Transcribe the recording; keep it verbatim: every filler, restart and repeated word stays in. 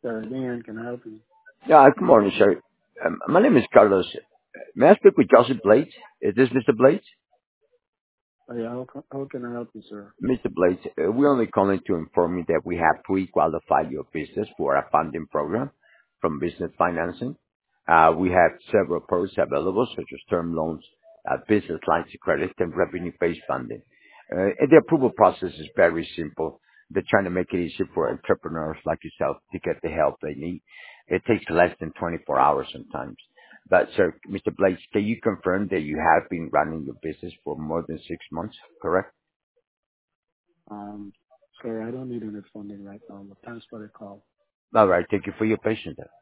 Sir, Dan, can I help you? Yeah, good morning, sir. Um, my name is Carlos. May I speak with Joseph Blades? Is this Mister Blades? Oh, yeah, how, ca- how can I help you, sir? Mister Blades, uh, we're only calling to inform you that we have pre-qualified your business for a funding program from business financing. Uh, we have several products available, such as term loans, uh, business lines of credit, and revenue-based funding. Uh, and the approval process is very simple. They're trying to make it easy for entrepreneurs like yourself to get the help they need. It takes less than twenty-four hours sometimes. But, sir, Mister Blades, can you confirm that you have been running your business for more than six months, correct? Um, sir, I don't need any funding right now, but thanks for the call. All right. Thank you for your patience.